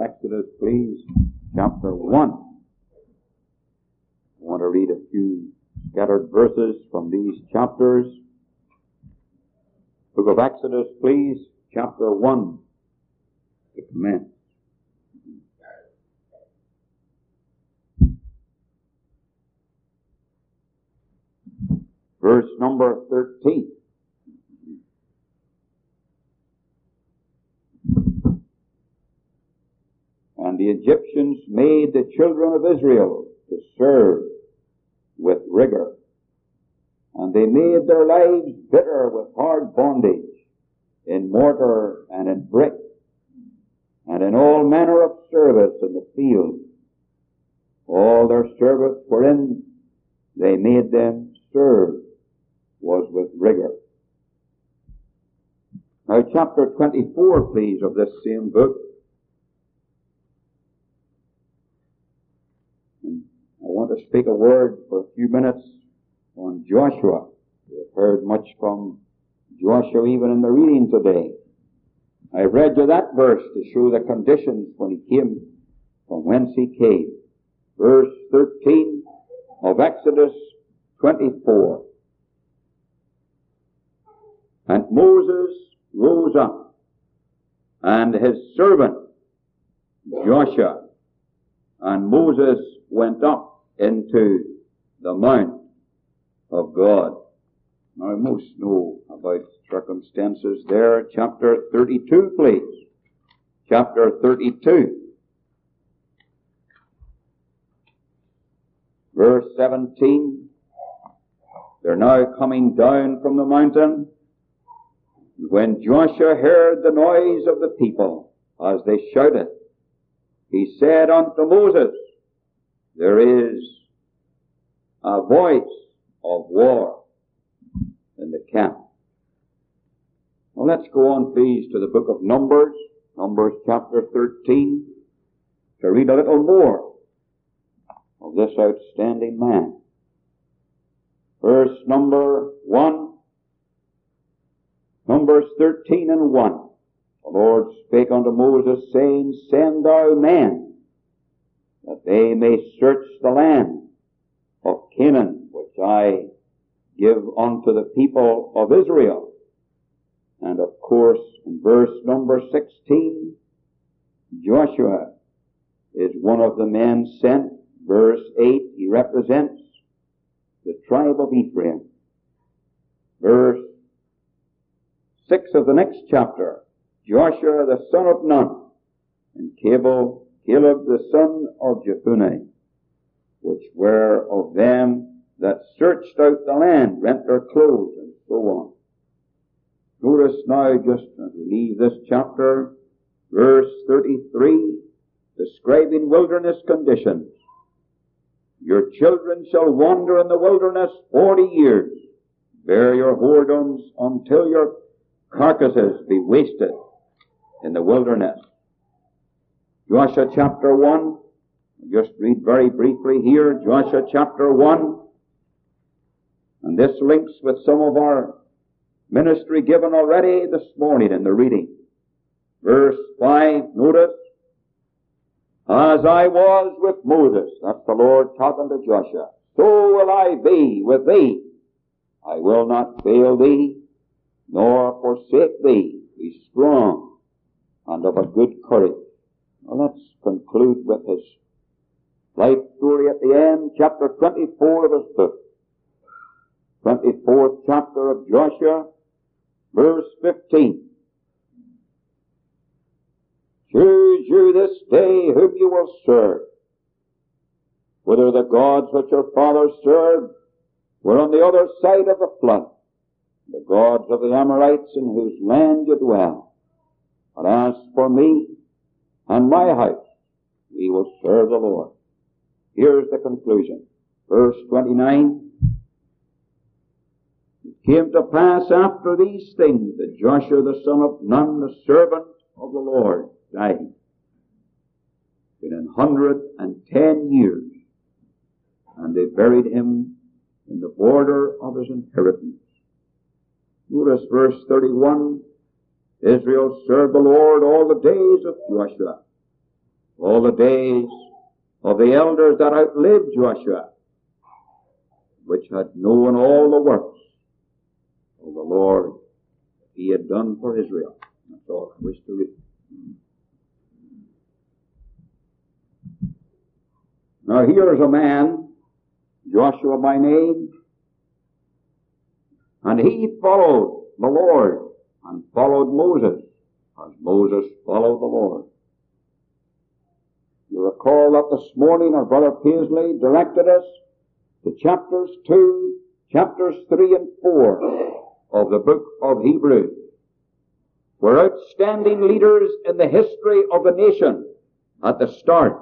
Exodus, please, chapter 1. I want to read a few scattered verses from these chapters. Book of Exodus, please, chapter 1, to commence. Verse number 13. And the Egyptians made the children of Israel to serve with rigor. And they made their lives bitter with hard bondage, in mortar and in brick, and in all manner of service in the field. All their service wherein they made them serve was with rigor. Now chapter 24, please, of this same book. I want to speak a word for a few minutes on Joshua. We've heard much from Joshua even in the reading today. I read you that verse to show the conditions when he came from whence he came. Verse 13 of Exodus 24. And Moses rose up, and his servant Joshua, and Moses went up into the mount of God. Now, most know about circumstances there. Chapter 32, please. Chapter 32. Verse 17. They're now coming down from the mountain. When Joshua heard the noise of the people as they shouted, he said unto Moses, there is a voice of war in the camp. Well, let's go on, please, to the book of Numbers, Numbers chapter 13, to read a little more of this outstanding man. Verse number 1, Numbers 13 and 1. The Lord spake unto Moses, saying, send thou men, that they may search the land of Canaan, which I give unto the people of Israel. And of course, in verse number 16, Joshua is one of the men sent. Verse 8, he represents the tribe of Ephraim. Verse 6 of the next chapter, Joshua the son of Nun, and Caleb the son of Jephunneh, which were of them that searched out the land, rent their clothes, and so on. Notice now, just as we leave this chapter, verse 33, describing wilderness conditions. Your children shall wander in the wilderness 40 years. Bear your whoredoms until your carcasses be wasted in the wilderness. Joshua chapter 1, just read very briefly here, Joshua chapter 1, and this links with some of our ministry given already this morning in the reading. Verse 5, notice, as I was with Moses, that's the Lord talking to Joshua, so will I be with thee. I will not fail thee, nor forsake thee. Be strong and of a good courage. Well, let's conclude with his life story at the end, chapter 24 of his book. 24th chapter of Joshua, verse 15. Choose you this day whom you will serve, whether the gods which your fathers served were on the other side of the flood, the gods of the Amorites in whose land you dwell. But as for me and my house, we will serve the Lord. Here's the conclusion. Verse 29. It came to pass after these things that Joshua the son of Nun, the servant of the Lord, died. In 110 years. And they buried him in the border of his inheritance. Notice verse 31. Israel served the Lord all the days of Joshua. all the days of the elders that outlived Joshua, which had known all the works of the Lord that he had done for Israel. That's all I wish to read. Now here's a man, Joshua by name, and he followed the Lord and followed Moses as Moses followed the Lord. You recall that this morning our brother Paisley directed us to chapters 2, chapters 3 and 4 of the book of Hebrews, were outstanding leaders in the history of the nation at the start.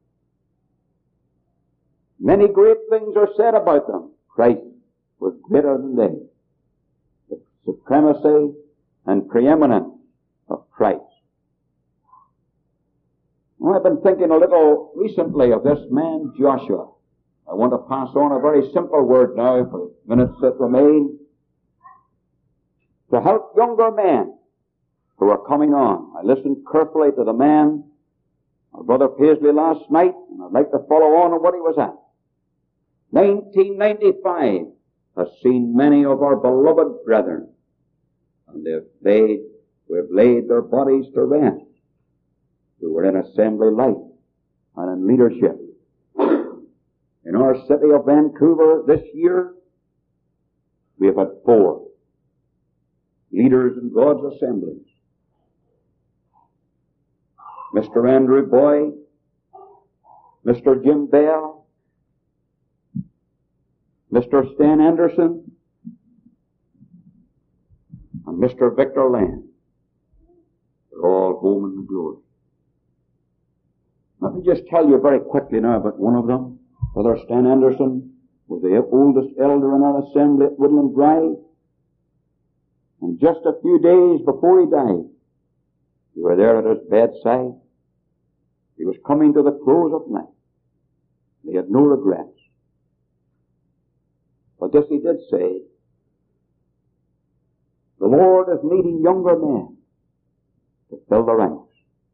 Many great things are said about them. Christ was greater than they. The supremacy and preeminence of Christ. Well, I've been thinking a little recently of this man Joshua. I want to pass on a very simple word now for the minutes that remain to help younger men who are coming on. I listened carefully to the man, our brother Paisley, last night, and I'd like to follow on what he was at. 1995 has seen many of our beloved brethren, and we've laid their bodies to rest, who were in assembly life and in leadership. In our city of Vancouver this year, we have had 4 leaders in God's assemblies. Mr. Andrew Boyd, Mr. Jim Bell, Mr. Stan Anderson, and Mr. Victor Land. They're all home in the glory. Let me just tell you very quickly now about one of them. Brother Stan Anderson was the oldest elder in our assembly at Woodland Drive. And just a few days before he died, we were there at his bedside. He was coming to the close of life. He had no regrets. But this he did say, the Lord is needing younger men to fill the ranks.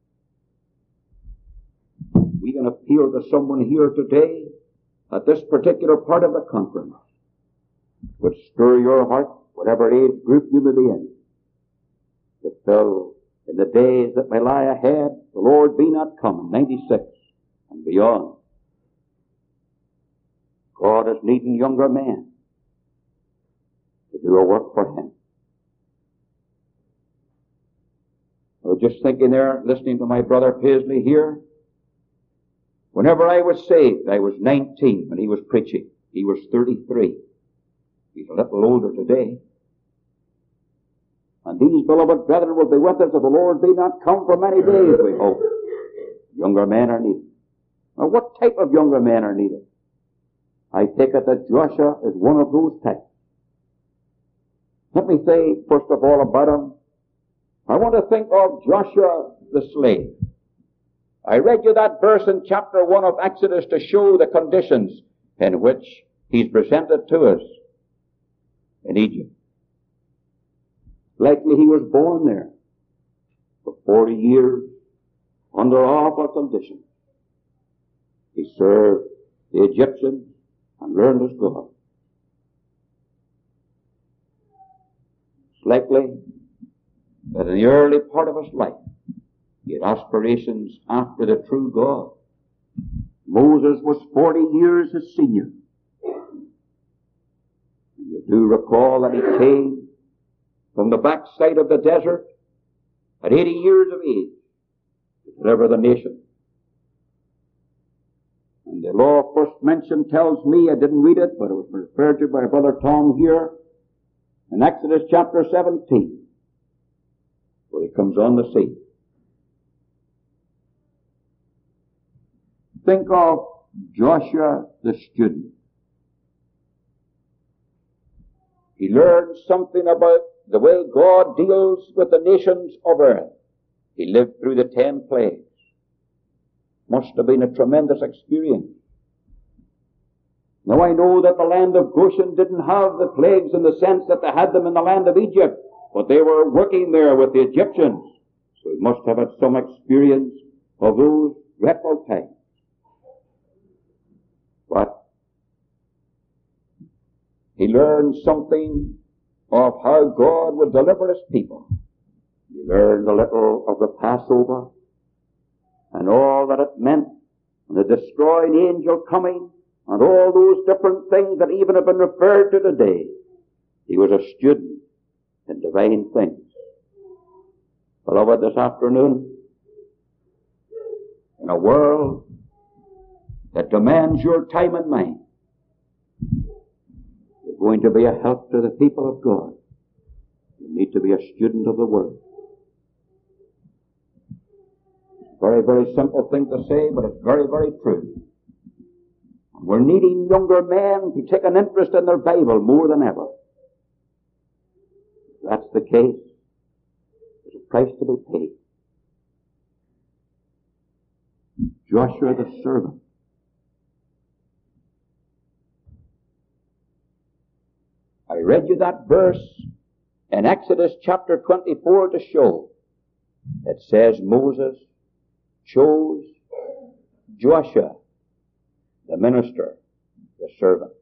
We can appeal to someone here today at this particular part of the conference would stir your heart, whatever age group you may be in, to fill in the days that may lie ahead, the Lord be not coming, 96 and beyond. God is needing younger men to do a work for Him. I was just thinking there, listening to my brother Paisley here. Whenever I was saved, I was 19 when he was preaching. He was 33. He's a little older today. And these beloved brethren will be with us if the Lord be not come for many days, we hope. Younger men are needed. Now, what type of younger men are needed? I take it that Joshua is one of those types. Let me say, first of all, about him. I want to think of Joshua the slave. I read you that verse in chapter 1 of Exodus to show the conditions in which he's presented to us in Egypt. Likely he was born there for 40 years under awful conditions. He served the Egyptians and learned his God. It's likely that in the early part of his life, he had aspirations after the true God. Moses was 40 years his senior. You do recall that he came from the backside of the desert at 80 years of age to deliver the nation. And the law first mentioned tells me, I didn't read it, but it was referred to by Brother Tom here, in Exodus chapter 17, where he comes on the scene. Think of Joshua the student. He learned something about the way God deals with the nations of earth. He lived through the 10 plagues. Must have been a tremendous experience. Now I know that the land of Goshen didn't have the plagues in the sense that they had them in the land of Egypt, but they were working there with the Egyptians. So he must have had some experience of those dreadful times. But he learned something of how God would deliver his people. He learned a little of the Passover and all that it meant, and the destroying angel coming, and all those different things that even have been referred to today. He was a student in divine things. Beloved, this afternoon, in a world that demands your time and mine, you're going to be a help to the people of God. You need to be a student of the Word. Very, very simple thing to say, but it's very, very true. We're needing younger men to take an interest in their Bible more than ever. If that's the case, there's a price to be paid. Joshua the servant. I read you that verse in Exodus chapter 24 to show. It says Moses chose Joshua, the minister, the servant.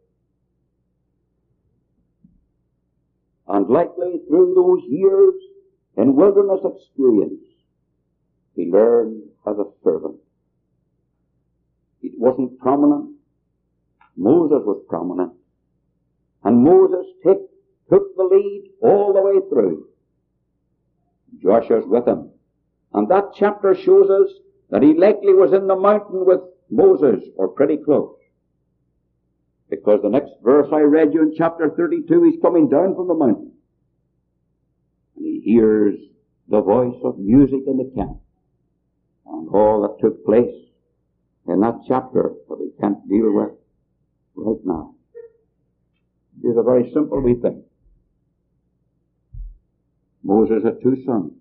And likely through those years in wilderness experience, he learned as a servant. It wasn't prominent. Moses was prominent. And Moses took the lead all the way through. Joshua's with him. And that chapter shows us that he likely was in the mountain with Moses, or pretty close. Because the next verse I read you in chapter 32, he's coming down from the mountain. And he hears the voice of music in the camp. And all that took place in that chapter that we can't deal with right now. Here's a very simple wee thing. Moses had two sons.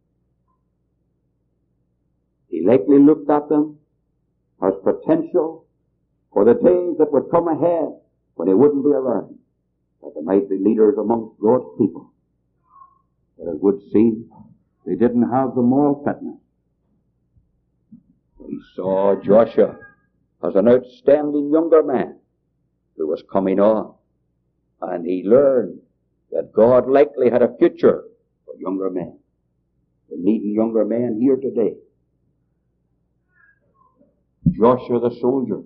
He likely looked at them as potential for the days that would come ahead when he wouldn't be around, that they might be leaders amongst God's people. But it would seem they didn't have the moral fitness. He saw Joshua as an outstanding younger man who was coming on, and he learned that God likely had a future for younger men. We're needing younger men here today. Joshua the soldier.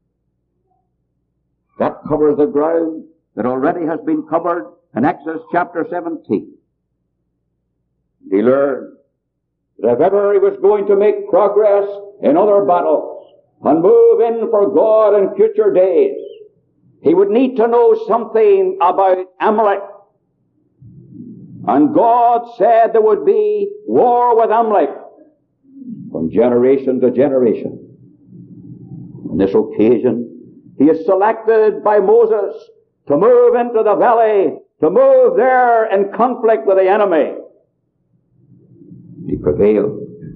That covers the ground that already has been covered in Exodus chapter 17. He learned that if ever he was going to make progress in other battles and move in for God in future days, he would need to know something about Amalek. And God said there would be war with Amalek from generation to generation. On this occasion, he is selected by Moses to move into the valley, to move there in conflict with the enemy. He prevailed.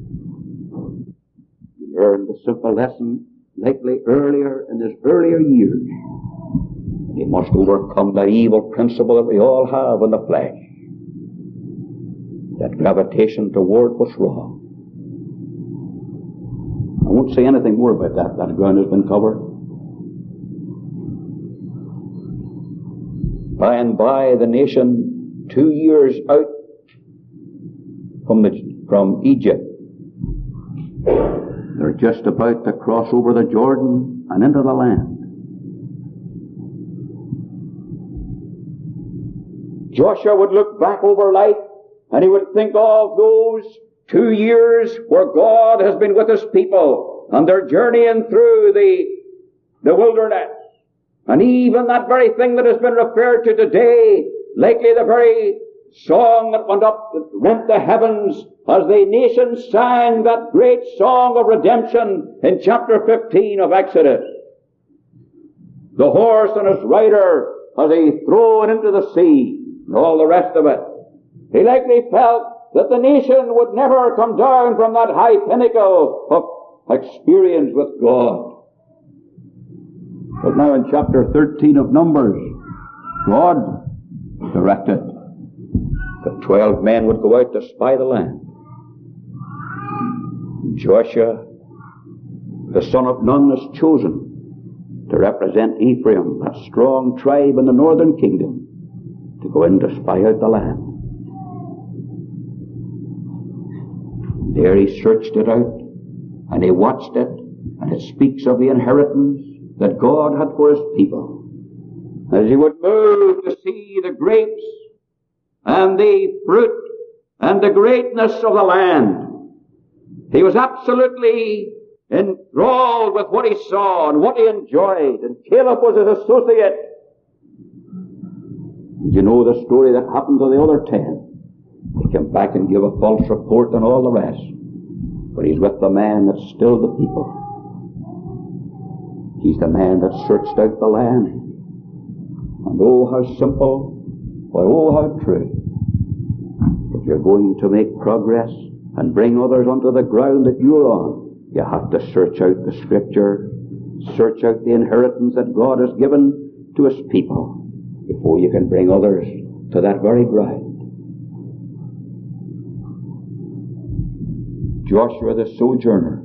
He learned the simple lesson likely earlier in his earlier years. He must overcome that evil principle that we all have in the flesh. That gravitation toward what's wrong. I won't say anything more about that. That ground has been covered. By and by, the nation, 2 years out from Egypt, they're just about to cross over the Jordan and into the land. Joshua would look back over life and he would think of those 2 years where God has been with his people and they're journeying through the wilderness. And even that very thing that has been referred to today, likely the very song that went up, that rent the heavens, as the nation sang that great song of redemption in chapter 15 of Exodus. The horse and his rider as he thrown into the sea, and all the rest of it. He likely felt that the nation would never come down from that high pinnacle of experience with God. But now in chapter 13 of Numbers, God directed that 12 men would go out to spy the land. Joshua the son of Nun is chosen to represent Ephraim, that strong tribe in the northern kingdom, to go in to spy out the land. There he searched it out, and he watched it, and it speaks of the inheritance that God had for his people. As he would move to see the grapes and the fruit and the greatness of the land, he was absolutely enthralled with what he saw and what he enjoyed, and Caleb was his associate. You know the story that happened to the other 10. He came back and gave a false report and all the rest. But he's with the man that stilled the people. He's the man that searched out the land. And oh, how simple, but oh, how true. If you're going to make progress and bring others onto the ground that you're on, you have to search out the Scripture, search out the inheritance that God has given to his people before you can bring others to that very ground. Joshua the sojourner.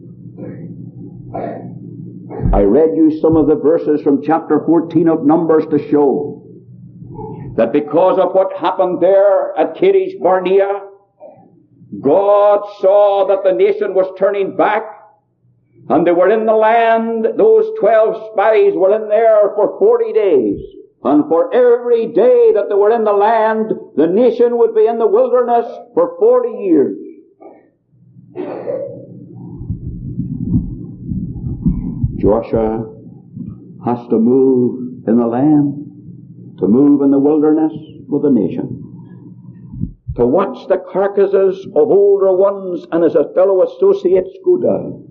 I read you some of the verses from chapter 14 of Numbers to show that because of what happened there at Kadesh Barnea, God saw that the nation was turning back, and they were in the land. Those 12 spies were in there for 40 days. And for every day that they were in the land, the nation would be in the wilderness for 40 years. Joshua has to move in the land, to move in the wilderness with the nation, to watch the carcasses of older ones and his fellow associates go down.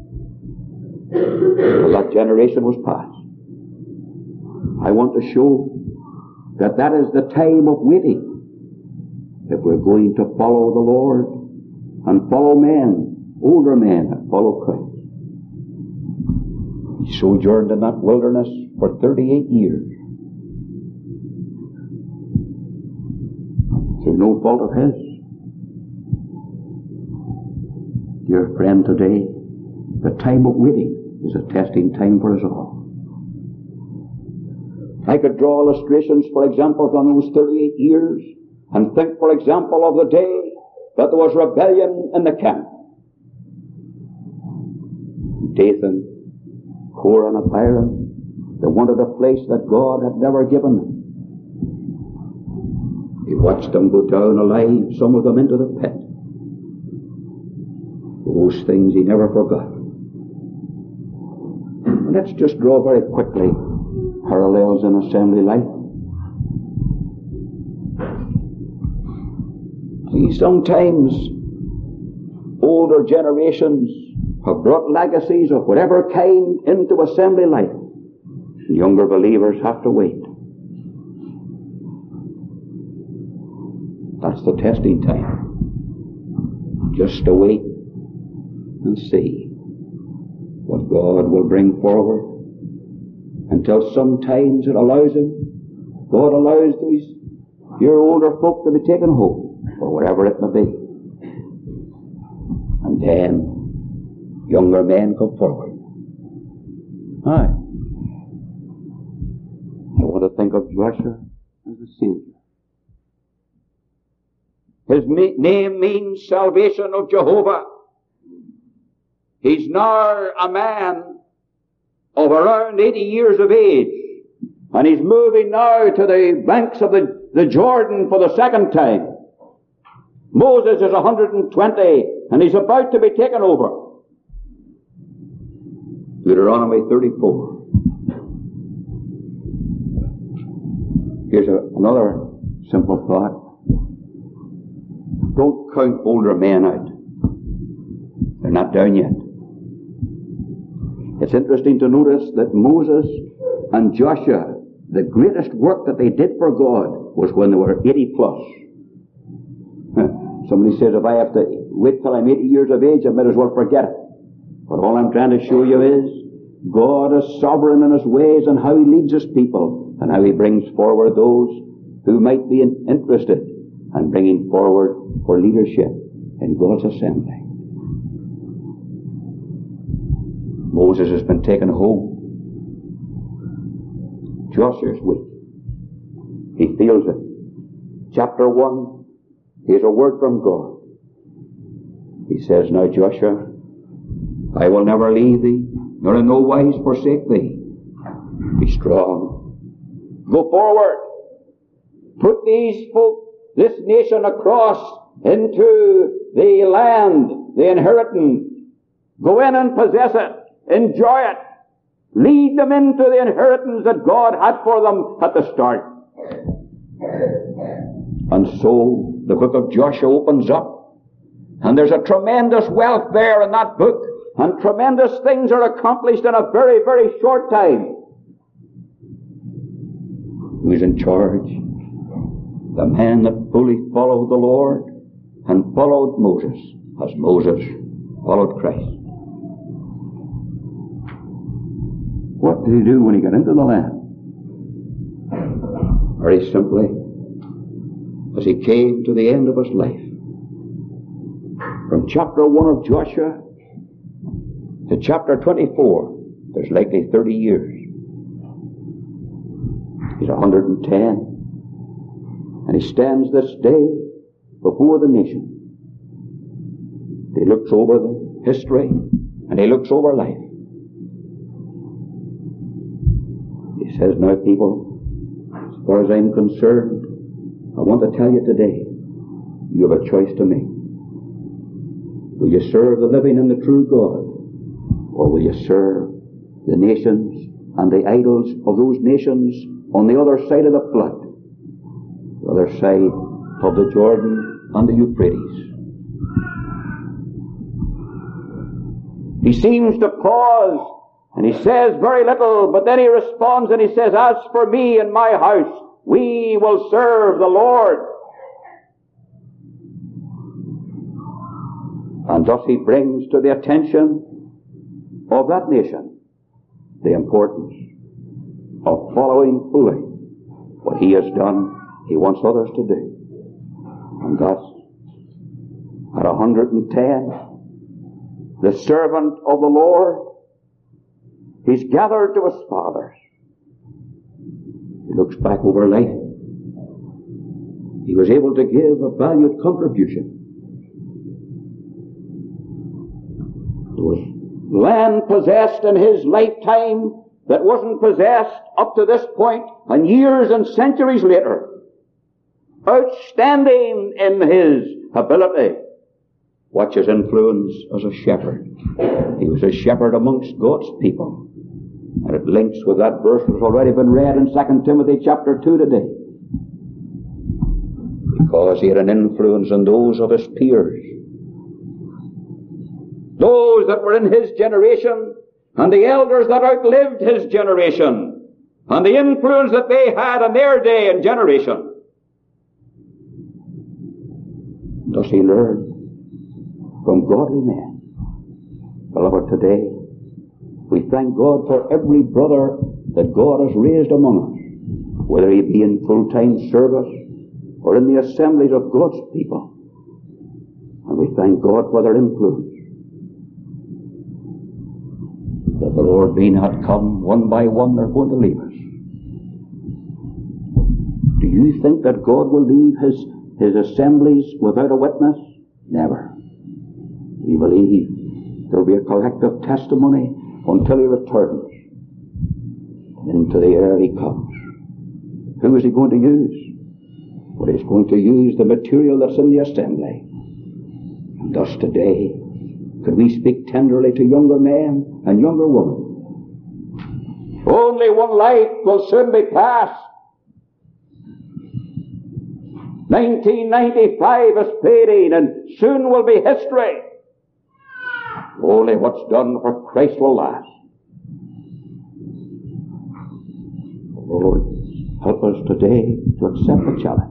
Well, that generation was past. I want to show that that is the time of waiting. If we're going to follow the Lord and follow men, older men that follow Christ. He sojourned in that wilderness for 38 years. Through no fault of his. Dear friend, today, the time of waiting is a testing time for us all. I could draw illustrations, for example, from those 38 years, and think, for example, of the day that there was rebellion in the camp. Dathan, Korah, and Abiram, they wanted a place that God had never given them. He watched them go down alive, some of them into the pit. Those things he never forgot. And let's just draw very quickly parallels in assembly life. See, sometimes older generations have brought legacies of whatever kind into assembly life. Younger believers have to wait. That's the testing time. Just to wait and see what God will bring forward. Until sometimes it allows him, God allows these your older folk to be taken home, or whatever it may be. And then younger men come forward. Aye. I want to think of Joshua as a Savior. His name means salvation of Jehovah. He's now a man of around 80 years of age, and he's moving now to the banks of the Jordan for the second time. Moses is 120, and he's about to be taken over. Deuteronomy 34. Here's another simple thought. Don't count older men out. They're not down yet. It's interesting to notice that Moses and Joshua, the greatest work that they did for God was when they were 80 plus. Somebody says, if I have to wait till I'm 80 years of age, I might as well forget it. But all I'm trying to show you is God is sovereign in his ways and how he leads his people and how he brings forward those who might be interested in bringing forward for leadership in God's assembly. Moses has been taken home. Joshua's weak. He feels it. Chapter 1, here's a word from God. He says, now Joshua, I will never leave thee, nor in no wise forsake thee. Be strong. Go forward. Put these folk, this nation across into the land, the inheritance. Go in and possess it. Enjoy it. Lead them into the inheritance that God had for them at the start. And so the book of Joshua opens up, and there's a tremendous wealth there in that book, and tremendous things are accomplished in a very, very short time. Who's in charge? The man that fully followed the Lord and followed Moses, as Moses followed Christ. What did he do when he got into the land? Very simply, as he came to the end of his life, from chapter 1 of Joshua to chapter 24, there's likely 30 years. He's 110, and he stands this day before the nation. He looks over the history, and he looks over life. He says, now people, as far as I'm concerned, I want to tell you today, you have a choice to make. Will you serve the living and the true God, or will you serve the nations and the idols of those nations on the other side of the flood, the other side of the Jordan and the Euphrates? He seems to pause, and he says very little, but then he responds and he says, as for me and my house, we will serve the Lord. And thus he brings to the attention of that nation the importance of following fully what he has done, he wants others to do. And thus, at 110, the servant of the Lord, he's gathered to his fathers. He looks back over life. He was able to give a valued contribution. There was land possessed in his lifetime that wasn't possessed up to this point, and years and centuries later. Outstanding in his ability. Watch his influence as a shepherd. He was a shepherd amongst God's people. And it links with that verse that's already been read in 2 Timothy chapter 2 today. Because he had an influence on those of his peers. Those that were in his generation, and the elders that outlived his generation, and the influence that they had in their day and generation. Does he learn from godly men? Beloved, today, we thank God for every brother that God has raised among us, whether he be in full-time service or in the assemblies of God's people. And we thank God for their influence. That the Lord may not come one by one, they're going to leave us. Do you think that God will leave his assemblies without a witness? Never. We believe there'll be a collective testimony until he returns. Into the air he comes. Who is he going to use? Well, he's going to use the material that's in the assembly. And thus today, could we speak tenderly to younger men and younger women? Only one life will soon be past. 1995 is fading, and soon will be history. Only what's done for Christ will last. Lord, help us today to accept the challenge.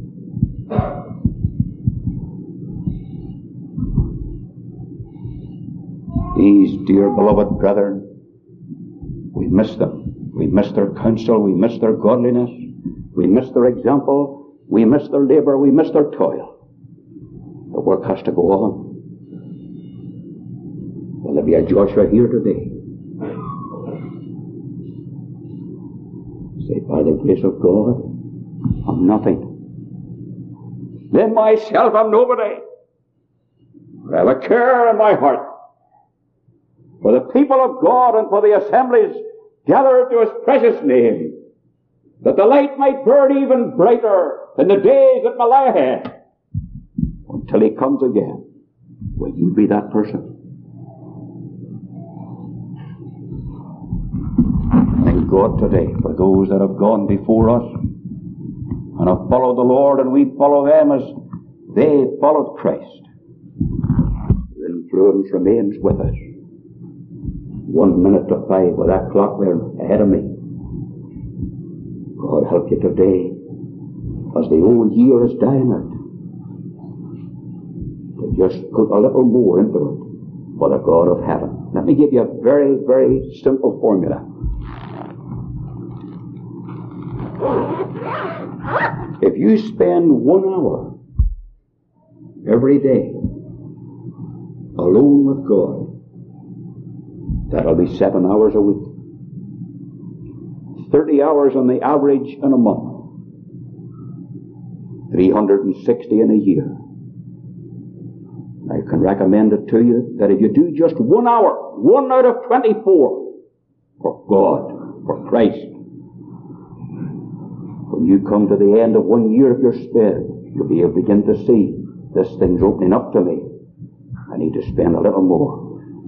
These dear beloved brethren, we miss them. We miss their counsel. We miss their godliness. We miss their example. We miss their labor. We miss their toil. The work has to go on. Will there be a Joshua here today? Say, by the grace of God, I'm nothing. Then myself, I'm nobody. I have a care in my heart for the people of God and for the assemblies gathered to His precious name, that the light might burn even brighter in the days that may lie ahead until He comes again. Will you be that person? Thank God today for those that have gone before us and have followed the Lord, and we follow them as they followed Christ. The influence remains with us. 1 minute to 5 with that clock there ahead of me. God help you today as the old year is dying out, to just put a little more into it for the God of heaven. Let me give you a very, very simple formula. If you spend 1 hour every day alone with God, that'll be 7 hours a week. 30 hours on the average in a month. 360 in a year. I can recommend it to you that if you do just 1 hour, 1 out of 24, for God, for Christ, when you come to the end of 1 year of your spend, you'll be able to begin to see this thing's opening up to me. I need to spend a little more.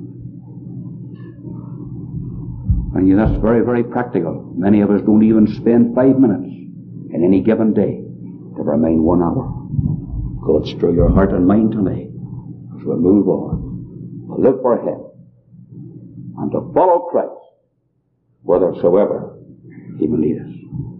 And that's very, very practical. Many of us don't even spend 5 minutes in any given day to remain 1 hour. God, stir your heart and mind tonight as we move on to live for Him and to follow Christ whithersoever He may lead us.